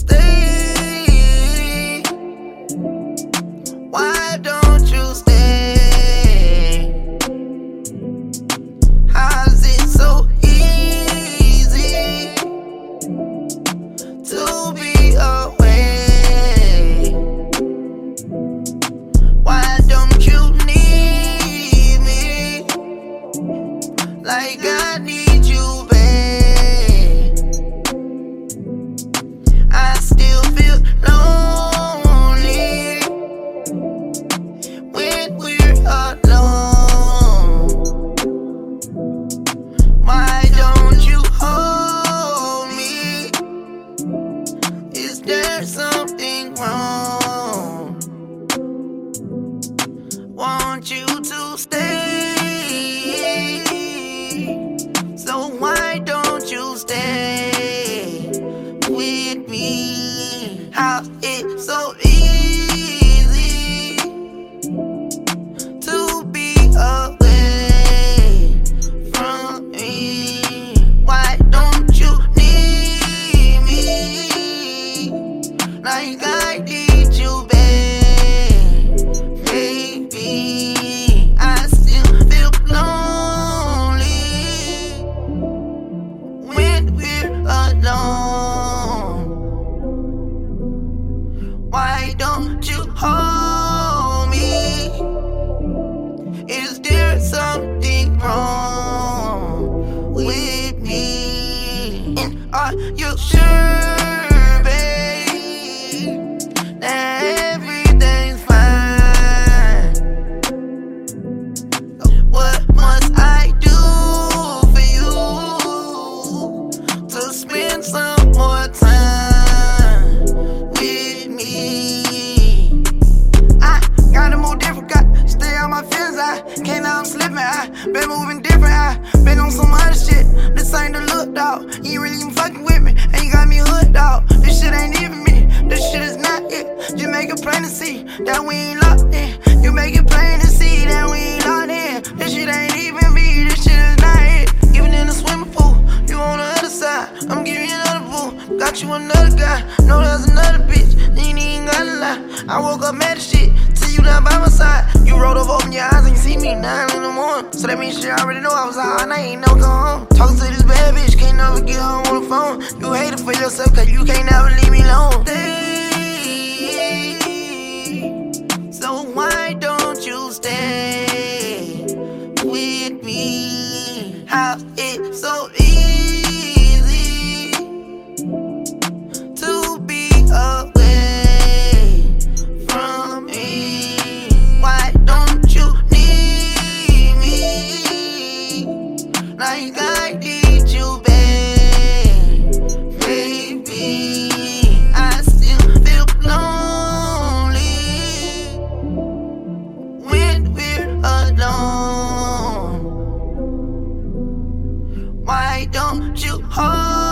stay? Why don't you stay? How's it so easy to be away? Why don't you need me like I need you, babe? I still feel lonely when we're alone. Why don't you hold me? Is there something wrong? Want you to stay, so why don't you stay with me? How it's so easy to be away from me. Why don't you need me like I need you, babe? Baby, I still feel lonely when we're alone. Why don't you hold me? Is there something wrong with me? And are you sure, babe, that everything's fine? What must I do for you to spend some more time with me? I gotta move different, got to stay out my feelings. I can't now I'm slipping. I been moving different. I been on some other shit. This ain't the look, dawg. You ain't really even fucking with me, and you got me hooked, dawg. This shit ain't even me. This shit is not it. You make it plain to see that we ain't locked in. You make it plain to see that we ain't locked in. This shit ain't even me. This shit is not it. Giving in the swimming pool, you on the other side. I'm giving you another boo. Got you another guy. Know there's another bitch. You ain't even gotta lie. I woke up mad as shit. Till you not by my side. You rolled up, open your eyes, and you see me 9 in the morning. So that means shit, I already know I was high and I ain't never come home. Talking to this bad bitch, can't never get home on the phone. You hate it for yourself, cause you can't never leave me alone. Stay, so why don't you stay with me? How it's so easy to be away from me. Why don't you need me like I need you, babe? Baby, I still feel lonely when we're alone. Why don't you hold